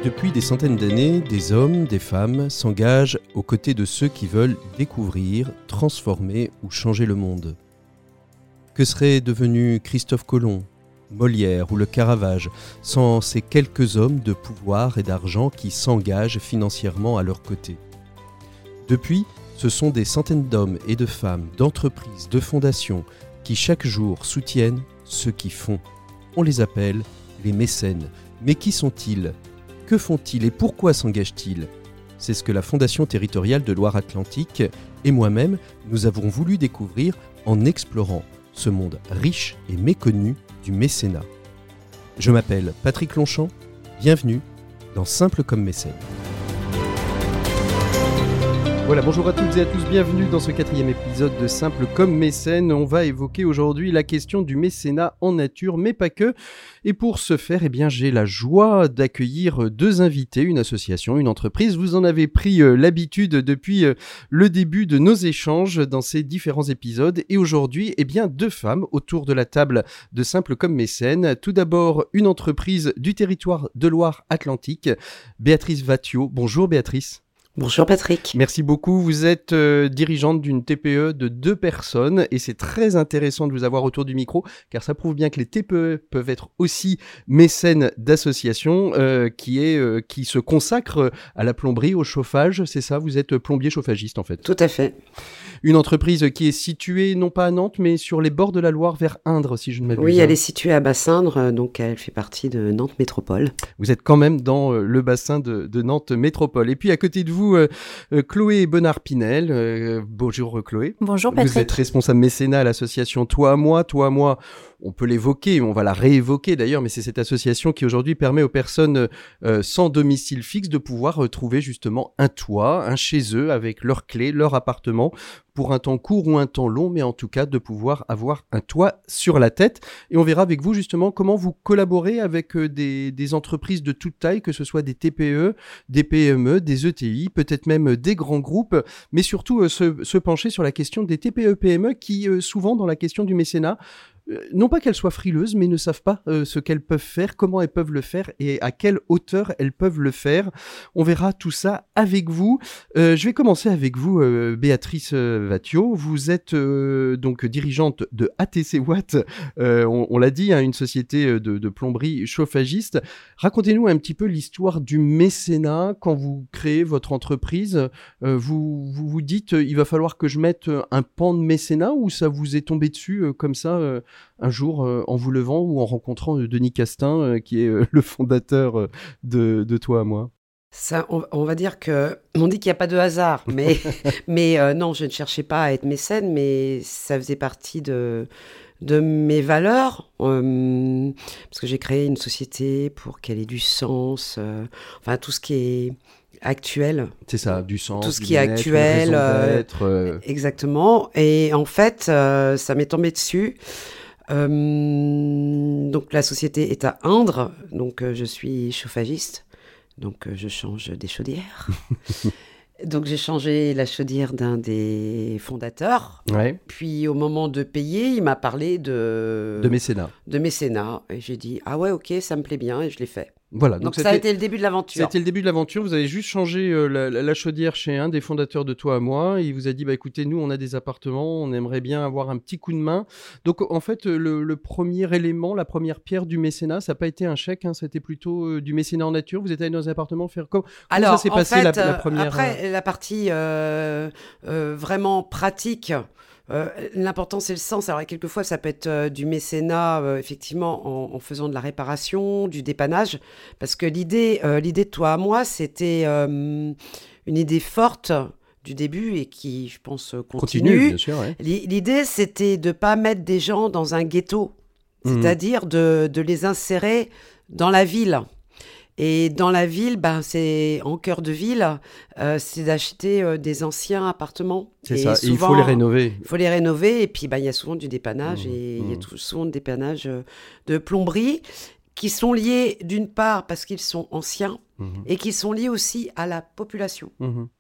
Depuis des centaines d'années, des hommes, des femmes s'engagent aux côtés de ceux qui veulent découvrir, transformer ou changer le monde. Que serait devenu Christophe Colomb, Molière ou le Caravage sans ces quelques hommes de pouvoir et d'argent qui s'engagent financièrement à leur côté? Depuis, ce sont des centaines d'hommes et de femmes, d'entreprises, de fondations qui chaque jour soutiennent ceux qui font. On les appelle les mécènes. Mais qui sont-ils ? Que font-ils et pourquoi s'engagent-ils ? C'est ce que la Fondation territoriale de Loire-Atlantique et moi-même, nous avons voulu découvrir en explorant ce monde riche et méconnu du mécénat. Je m'appelle Patrick Longchamp, bienvenue dans Simple comme mécène. Voilà, bonjour à toutes et à tous, bienvenue dans ce 4e épisode de Simple comme mécène. On va évoquer aujourd'hui la question du mécénat en nature, mais pas que. Et pour ce faire, j'ai la joie d'accueillir deux invités, une association, une entreprise. Vous en avez pris l'habitude depuis le début de nos échanges dans ces différents épisodes. Et aujourd'hui, deux femmes autour de la table de Simple comme mécène. Tout d'abord, une entreprise du territoire de Loire-Atlantique, Béatrice Vattiot. Bonjour Béatrice. Bonjour Patrick. Merci beaucoup. Vous êtes dirigeante d'une TPE de 2 personnes et c'est très intéressant de vous avoir autour du micro car ça prouve bien que les TPE peuvent être aussi mécènes d'associations qui se consacrent à la plomberie, au chauffage. C'est ça, vous êtes plombier chauffagiste en fait. Tout à fait. Une entreprise qui est située non pas à Nantes mais sur les bords de la Loire vers Indre si je ne m'abuse. Oui, elle est située à Bassindre, donc elle fait partie de Nantes Métropole. Vous êtes quand même dans le bassin de Nantes Métropole. Et puis à côté de vous, Chloé Bonnard-Pinel. Bonjour Chloé. Bonjour Patrick. Vous êtes responsable mécénat à l'association Toi à moi. On peut l'évoquer, on va la réévoquer d'ailleurs, mais c'est cette association qui aujourd'hui permet aux personnes sans domicile fixe de pouvoir trouver justement un toit, un chez eux avec leurs clés, leur appartement, pour un temps court ou un temps long, mais en tout cas de pouvoir avoir un toit sur la tête. Et on verra avec vous justement comment vous collaborez avec des entreprises de toute taille, que ce soit des TPE, des PME, des ETI, peut-être même des grands groupes, mais surtout se pencher sur la question des TPE-PME qui souvent dans la question du mécénat, non pas qu'elles soient frileuses, mais ne savent pas ce qu'elles peuvent faire, comment elles peuvent le faire et à quelle hauteur elles peuvent le faire. On verra tout ça avec vous. Je vais commencer avec vous, Béatrice Vattiot. Vous êtes donc dirigeante de ATC Watt, on l'a dit, une société de plomberie chauffagiste. Racontez-nous un petit peu l'histoire du mécénat. Quand vous créez votre entreprise, vous dites il va falloir que je mette un pan de mécénat ou ça vous est tombé dessus comme ça un jour en vous levant ou en rencontrant Denis Castin qui est le fondateur de Toi à moi? Ça, on va dire que on dit qu'il n'y a pas de hasard, mais non, je ne cherchais pas à être mécène, mais ça faisait partie de mes valeurs, parce que j'ai créé une société pour qu'elle ait du sens, tout ce qui est actuel. C'est ça, du sens, tout ce qui est actuel, exactement. Et en fait, ça m'est tombé dessus. Donc la société est à Indre, donc je suis chauffagiste, donc je change des chaudières. Donc j'ai changé la chaudière d'un des fondateurs. Ouais. Puis au moment de payer, il m'a parlé de mécénat. De mécénat. Et j'ai dit ah ouais, ok, ça me plaît bien, et je l'ai fait. Voilà, donc ça a été le début de l'aventure. C'était le début de l'aventure. Vous avez juste changé la chaudière chez un des fondateurs de Toi à moi. Il vous a dit écoutez, nous on a des appartements, on aimerait bien avoir un petit coup de main. Donc en fait le premier élément, la première pierre du mécénat, ça n'a pas été un chèque, c'était plutôt du mécénat en nature. Vous êtes allé dans un appartement faire comment ça s'est passé la première. Après la partie vraiment pratique. L'important c'est le sens. Alors quelquefois ça peut être du mécénat effectivement en faisant de la réparation, du dépannage, parce que l'idée de Toi à moi c'était une idée forte du début et qui je pense continue. Bien sûr, ouais. L'idée c'était de pas mettre des gens dans un ghetto, c'est-à-dire de les insérer dans la ville. Et dans la ville, c'est en cœur de ville, c'est d'acheter des anciens appartements. C'est ça, et il faut les rénover. Il faut les rénover, et puis il y a souvent du dépannage, et il y a souvent du dépannage de plomberie, qui sont liés d'une part parce qu'ils sont anciens, et qui sont liés aussi à la population.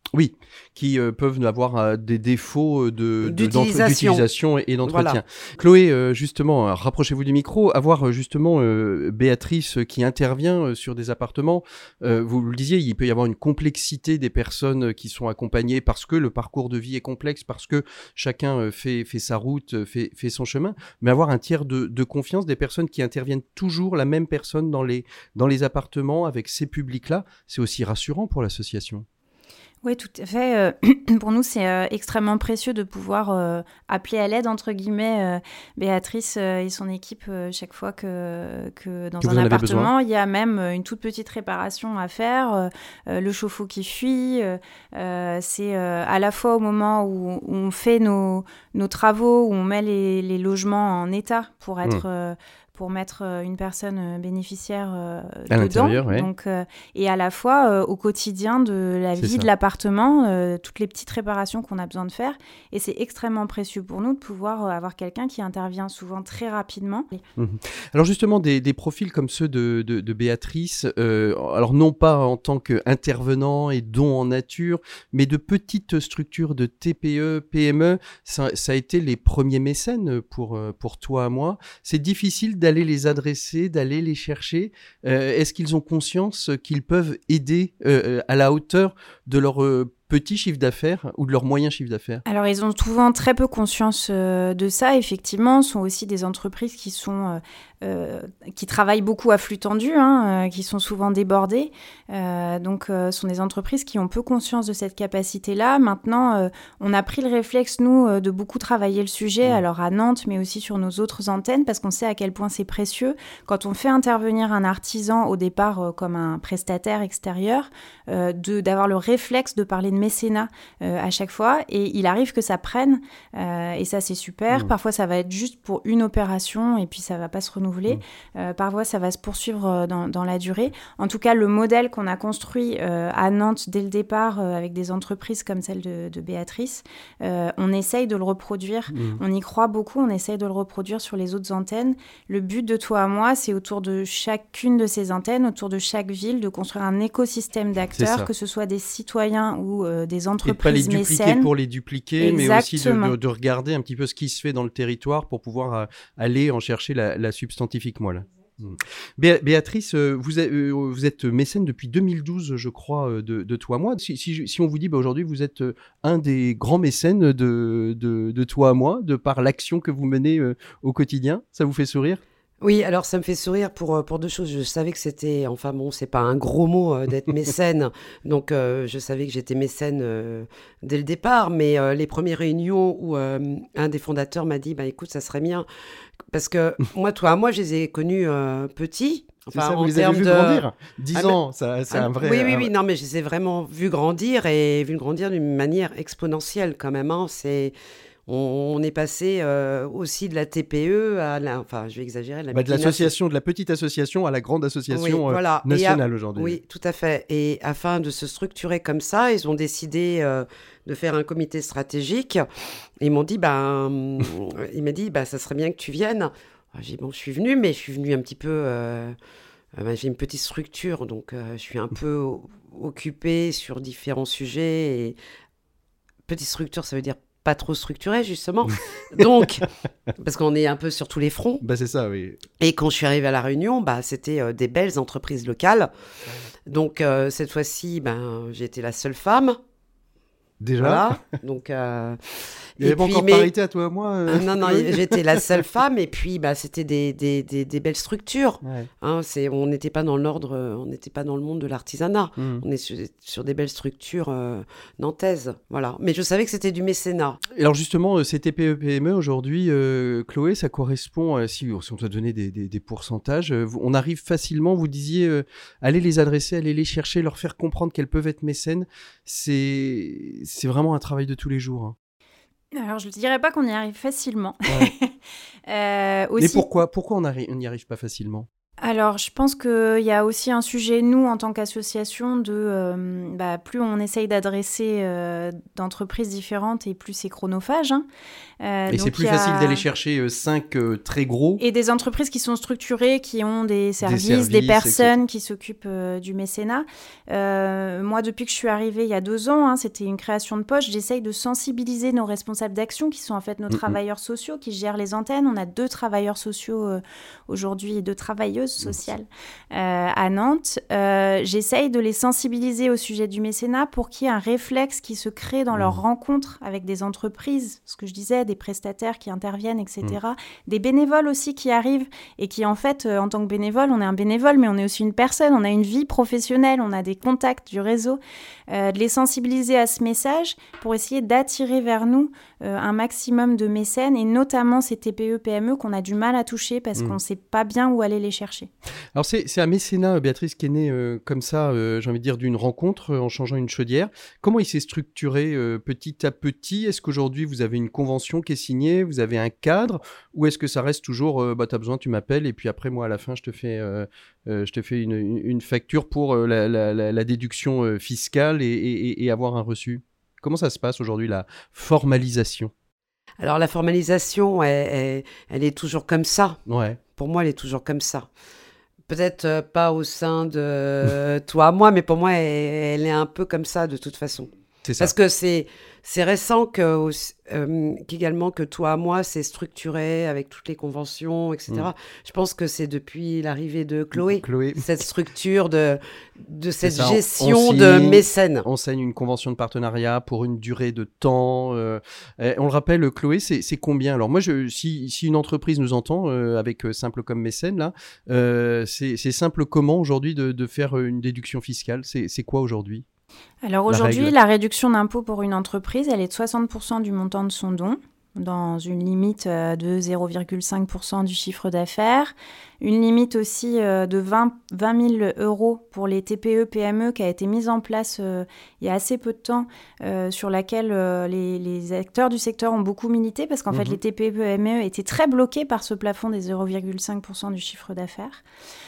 Oui, qui peuvent avoir des défauts d'utilisation et d'entretien. Voilà. Chloé, justement, rapprochez-vous du micro. Avoir justement Béatrice qui intervient sur des appartements, vous le disiez, il peut y avoir une complexité des personnes qui sont accompagnées parce que le parcours de vie est complexe, parce que chacun fait sa route, fait son chemin. Mais avoir un tiers de confiance, des personnes qui interviennent toujours, la même personne dans les appartements avec ces publics-là, c'est aussi rassurant pour l'association. Oui, tout à fait. Pour nous, c'est extrêmement précieux de pouvoir appeler à l'aide, entre guillemets, Béatrice et son équipe chaque fois que dans un appartement, il y a même une toute petite réparation à faire, le chauffe-eau qui fuit. C'est à la fois au moment où on fait nos travaux, où on met les logements en état pour être... pour mettre une personne bénéficiaire à dedans. L'intérieur, ouais. Donc, et à la fois au quotidien de la vie de l'appartement, toutes les petites réparations qu'on a besoin de faire. Et c'est extrêmement précieux pour nous de pouvoir avoir quelqu'un qui intervient souvent très rapidement. Alors justement, des profils comme ceux de Béatrice, alors non pas en tant qu'intervenant et don en nature, mais de petites structures de TPE, PME, ça a été les premiers mécènes pour toi et moi. C'est difficile d'aller les adresser, d'aller les chercher. Est-ce qu'ils ont conscience qu'ils peuvent aider à la hauteur de leur petit chiffre d'affaires ou de leur moyen chiffre d'affaires? Alors, ils ont souvent très peu conscience de ça, effectivement. Ce sont aussi des entreprises qui travaillent beaucoup à flux tendu, qui sont souvent débordées. Donc, ce sont des entreprises qui ont peu conscience de cette capacité-là. Maintenant, on a pris le réflexe, nous, de beaucoup travailler le sujet, alors à Nantes, mais aussi sur nos autres antennes, parce qu'on sait à quel point c'est précieux. Quand on fait intervenir un artisan, au départ, comme un prestataire extérieur, d'avoir le réflexe de parler de mécénat à chaque fois, et il arrive que ça prenne, et ça c'est super. Parfois ça va être juste pour une opération et puis ça va pas se renouveler. Parfois ça va se poursuivre dans la durée. En tout cas, le modèle qu'on a construit à Nantes dès le départ avec des entreprises comme celle de Béatrice, on essaye de le reproduire. On y croit beaucoup, on essaye de le reproduire sur les autres antennes. Le but de Toi à moi, c'est autour de chacune de ces antennes, autour de chaque ville, de construire un écosystème d'acteurs, que ce soit des citoyens ou des entreprises mécènes. Et pas les dupliquer pour les dupliquer, mais aussi de regarder un petit peu ce qui se fait dans le territoire pour pouvoir aller en chercher la substantifique moelle. Béatrice, vous êtes mécène depuis 2012, je crois, de Toi à moi. Si on vous dit aujourd'hui vous êtes un des grands mécènes de Toi à moi, de par l'action que vous menez au quotidien, ça vous fait sourire? Oui, alors ça me fait sourire pour deux choses. Je savais que c'était, enfin bon, c'est pas un gros mot d'être mécène, donc je savais que j'étais mécène dès le départ, mais les premières réunions où un des fondateurs m'a dit, bah écoute, ça serait bien, parce que Toi à moi, je les ai connus petits. Enfin, c'est ça, vous les avez vus grandir 10 ans, c'est un vrai... Oui, non, mais je les ai vraiment vus grandir d'une manière exponentielle quand même, On est passé aussi de la TPE à enfin, je vais exagérer, de l'association, de la petite association à la grande association nationale aujourd'hui. Oui, tout à fait. Et afin de se structurer comme ça, ils ont décidé de faire un comité stratégique. Et ils m'ont dit, il m'a dit, ça serait bien que tu viennes. J'ai dit, bon, je suis venue, mais je suis venue un petit peu... j'ai une petite structure, donc je suis un peu occupée sur différents sujets. Et petite structure, ça veut dire pas trop structuré, justement. Donc, parce qu'on est un peu sur tous les fronts. C'est ça, oui. Et quand je suis arrivée à La Réunion, c'était des belles entreprises locales. Donc, cette fois-ci, j'ai été la seule femme. Déjà. Voilà. Donc, il n'y avait pas encore parité à Toi à moi Non, j'étais la seule femme. Et puis, c'était des belles structures. Ouais. On n'était pas dans l'ordre, on n'était pas dans le monde de l'artisanat. On est sur des belles structures nantaises. Voilà. Mais je savais que c'était du mécénat. Et alors, justement, ces TPE-PME, aujourd'hui, Chloé, ça correspond, si on doit donner des pourcentages, on arrive facilement, vous disiez, aller les adresser, aller les chercher, leur faire comprendre qu'elles peuvent être mécènes. C'est vraiment un travail de tous les jours. Alors, je ne dirais pas qu'on y arrive facilement. Ouais. Mais pourquoi on n'y arrive pas facilement ? Alors, Alors, je pense qu'il y a aussi un sujet, nous, en tant qu'association, plus on essaye d'adresser d'entreprises différentes et plus c'est chronophage. Hein. Et donc c'est plus facile d'aller chercher 5 très gros. Et des entreprises qui sont structurées, qui ont des services des personnes qui s'occupent du mécénat. Moi, depuis que je suis arrivée il y a 2 ans, c'était une création de poste, j'essaye de sensibiliser nos responsables d'action, qui sont en fait nos travailleurs sociaux, qui gèrent les antennes. On a 2 travailleurs sociaux aujourd'hui et 2 travailleuses sociales à Nantes. J'essaye de les sensibiliser au sujet du mécénat pour qu'il y ait un réflexe qui se crée dans leurs rencontres avec des entreprises, ce que je disais, des prestataires qui interviennent, etc. Des bénévoles aussi qui arrivent et qui, en fait, en tant que bénévole, on est un bénévole, mais on est aussi une personne, on a une vie professionnelle, on a des contacts du réseau. De les sensibiliser à ce message pour essayer d'attirer vers nous un maximum de mécènes, et notamment ces TPE-PME qu'on a du mal à toucher parce qu'on ne sait pas bien où aller les chercher. Alors c'est un mécénat, Béatrice, qui est né comme ça, j'ai envie de dire, d'une rencontre en changeant une chaudière. Comment il s'est structuré petit à petit ? Est-ce qu'aujourd'hui vous avez une convention qui est signée, vous avez un cadre, ou est-ce que ça reste toujours t'as besoin, tu m'appelles, et puis après moi à la fin je te fais une facture pour la déduction fiscale et avoir un reçu ? Comment ça se passe aujourd'hui, la formalisation ? Alors la formalisation, elle est toujours comme ça. Ouais. Pour moi, elle est toujours comme ça. Peut-être pas au sein de toi, moi, mais pour moi, elle est un peu comme ça de toute façon. C'est ça. Parce que c'est récent qu'également que toi, moi, c'est structuré avec toutes les conventions, etc. Je pense que c'est depuis l'arrivée de Chloé. Cette structure de cette gestion de mécènes. On signe une convention de partenariat pour une durée de temps. On le rappelle, Chloé, c'est combien ? Alors moi, si une entreprise nous entend avec Simple comme mécène, là, c'est simple comment aujourd'hui de faire une déduction fiscale ? C'est quoi aujourd'hui ? Alors aujourd'hui, la réduction d'impôt pour une entreprise, elle est de 60% du montant de son don, dans une limite de 0,5% du chiffre d'affaires. Une limite aussi de 20 000 euros pour les TPE-PME qui a été mise en place il y a assez peu de temps, sur laquelle les acteurs du secteur ont beaucoup milité, parce qu'en fait, les TPE-PME étaient très bloqués par ce plafond des 0,5% du chiffre d'affaires.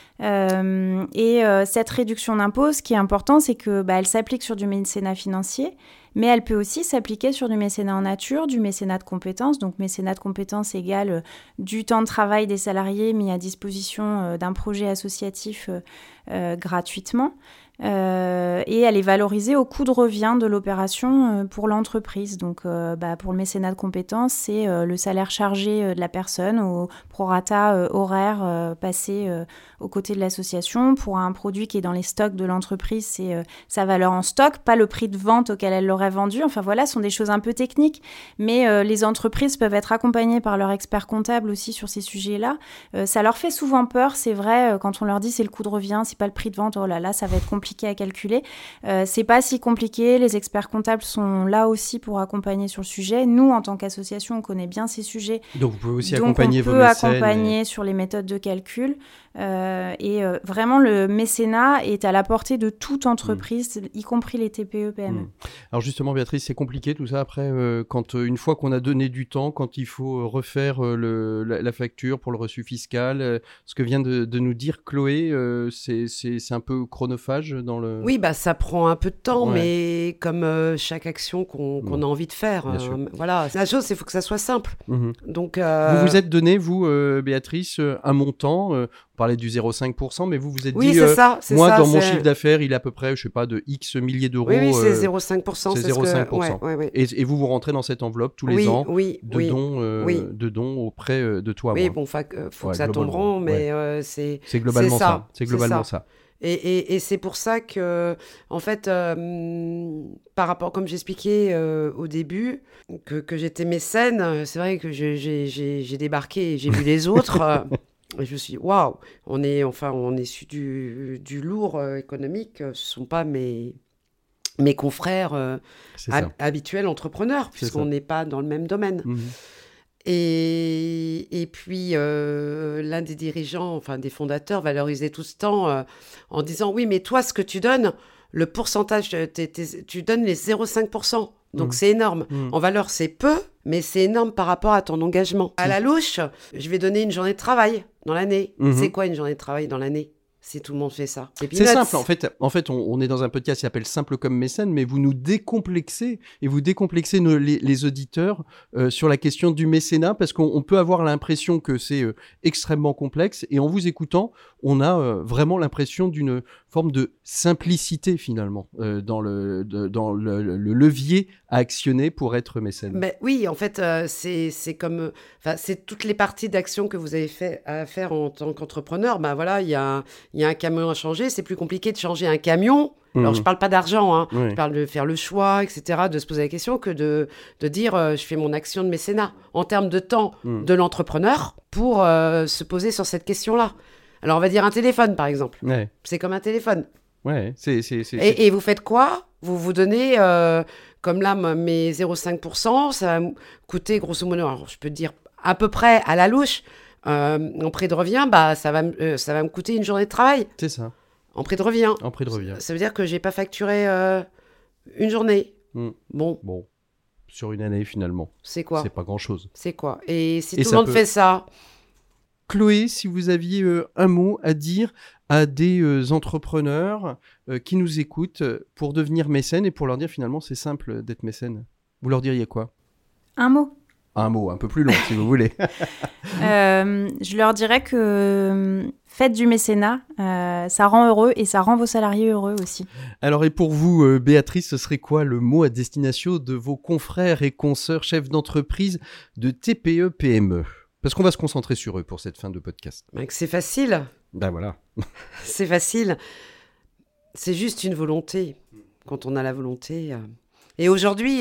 Cette réduction d'impôt, ce qui est important, c'est que elle s'applique sur du mécénat financier, mais elle peut aussi s'appliquer sur du mécénat en nature, du mécénat de compétences. Donc mécénat de compétences égale du temps de travail des salariés mis à disposition d'un projet associatif gratuitement. Et elle est valorisée au coût de revient de l'opération pour l'entreprise. Donc pour le mécénat de compétences, c'est le salaire chargé de la personne au prorata horaire passé aux côtés de l'association. Pour un produit qui est dans les stocks de l'entreprise, c'est sa valeur en stock, pas le prix de vente auquel elle l'aurait vendu. Enfin voilà, ce sont des choses un peu techniques, mais les entreprises peuvent être accompagnées par leur expert comptable aussi sur ces sujets-là. Ça leur fait souvent peur, c'est vrai, quand on leur dit c'est le coût de revient, c'est pas le prix de vente, oh là là, ça va être compliqué à calculer. C'est pas si compliqué, les experts comptables sont là aussi pour accompagner sur le sujet. Nous, en tant qu'association, on connaît bien ces sujets. Donc vous pouvez aussi accompagner vos mécènes. On peut accompagner sur les méthodes de calcul. Vraiment, le mécénat est à la portée de toute entreprise, y compris les TPE-PME. Alors justement, Béatrice, c'est compliqué tout ça après, quand une fois qu'on a donné du temps, quand il faut refaire la facture pour le reçu fiscal, ce que vient de nous dire Chloé, c'est un peu chronophage dans le... Oui, ça prend un peu de temps, mais comme chaque action qu'on a envie de faire. Voilà, la chose, il faut que ça soit simple. Donc, vous vous êtes donné, vous, Béatrice, un montant, on parlait du 0,5%, mais vous vous êtes dit, moi, dans mon chiffre d'affaires, il est à peu près, je sais pas, de X milliers d'euros. Oui, c'est 0,5%. C'est 0,5%. Et vous rentrez dans cette enveloppe tous les ans de dons auprès de toi. Oui, faut que ça tombe rond, mais c'est globalement ça. C'est globalement ça. Et c'est pour ça que, en fait, par rapport, comme j'expliquais au début, que j'étais mécène, c'est vrai que j'ai débarqué et j'ai vu les autres. Et je me suis dit, waouh, on est sur du lourd économique, ce ne sont pas mes confrères habituels entrepreneurs, puisqu'on n'est pas dans le même domaine. Et puis, l'un des dirigeants, des fondateurs, valorisait tout ce temps en disant, oui, mais toi, ce que tu donnes, le pourcentage, tu donnes les 0,5%. Donc c'est énorme. En valeur, c'est peu, mais c'est énorme par rapport à ton engagement. À la louche, je vais donner une journée de travail dans l'année. C'est quoi une journée de travail dans l'année ? Si tout le monde fait ça. C'est simple. En fait, on est dans un podcast qui s'appelle Simple comme mécène, mais vous nous décomplexez et vous décomplexez les auditeurs sur la question du mécénat, parce qu'on peut avoir l'impression que c'est extrêmement complexe, et en vous écoutant, on a vraiment l'impression d'une forme de simplicité finalement dans le levier à actionner pour être mécène. Mais oui, en fait, c'est comme, c'est toutes les parties d'action que vous avez à faire en tant qu'entrepreneur. Ben voilà, il y a un camion à changer. C'est plus compliqué de changer un camion. Alors, je parle pas d'argent, hein. Je parle de faire le choix, etc., de se poser la question, que de dire je fais mon action de mécénat en termes de temps de l'entrepreneur pour se poser sur cette question-là. Alors, on va dire un téléphone, par exemple. Ouais. C'est comme un téléphone. Ouais, Et vous faites quoi ? Vous donnez, comme là, mes 0,5%, ça va me coûter grosso modo, alors je peux te dire à peu près à la louche, en prix de revient, ça va me coûter une journée de travail. C'est ça. En prix de revient. En prix de revient. Ça veut dire que j'ai pas facturé une journée. Bon. Sur une année, finalement. C'est quoi ? C'est pas grand-chose. C'est quoi ? Et si tout le monde fait ça... Chloé, si vous aviez un mot à dire à des entrepreneurs qui nous écoutent pour devenir mécène et pour leur dire finalement c'est simple d'être mécène, vous leur diriez quoi ? Un mot. Un mot, un peu plus long si vous voulez. Je leur dirais que faites du mécénat, ça rend heureux et ça rend vos salariés heureux aussi. Alors et pour vous, Béatrice, ce serait quoi le mot à destination de vos confrères et consoeurs chefs d'entreprise de TPE-PME ? Parce qu'on va se concentrer sur eux pour cette fin de podcast. C'est facile. Ben voilà. C'est facile. C'est juste une volonté. Quand on a la volonté. Et aujourd'hui,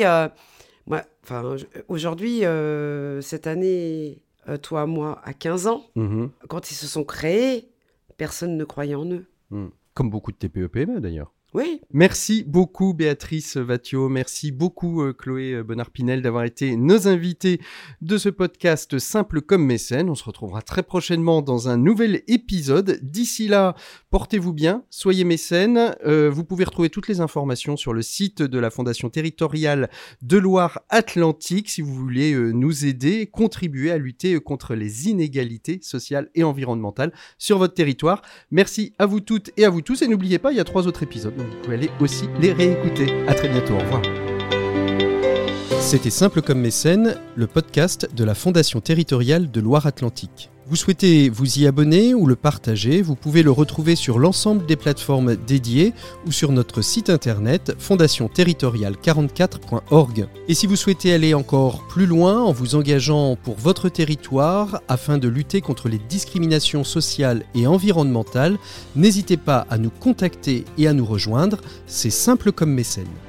cette année, toi, moi, à 15 ans, quand ils se sont créés, personne ne croyait en eux. Comme beaucoup de TPE-PME d'ailleurs. Oui. Merci beaucoup Béatrice Vathiot, merci beaucoup Chloé Bonnard-Pinel d'avoir été nos invités de ce podcast Simple comme mécène. On se retrouvera très prochainement dans un nouvel épisode. D'ici là, portez-vous bien, soyez mécènes. Vous pouvez retrouver toutes les informations sur le site de la Fondation territoriale de Loire-Atlantique si vous voulez nous aider, contribuer à lutter contre les inégalités sociales et environnementales sur votre territoire. Merci à vous toutes et à vous tous et n'oubliez pas, il y a 3 autres épisodes. Donc vous pouvez aller aussi les réécouter. À très bientôt, au revoir. C'était Simple comme mécène, le podcast de la Fondation territoriale de Loire-Atlantique. Vous souhaitez vous y abonner ou le partager, vous pouvez le retrouver sur l'ensemble des plateformes dédiées ou sur notre site internet fondationterritoriale44.org. Et si vous souhaitez aller encore plus loin en vous engageant pour votre territoire afin de lutter contre les discriminations sociales et environnementales, n'hésitez pas à nous contacter et à nous rejoindre, c'est Simple comme mécène.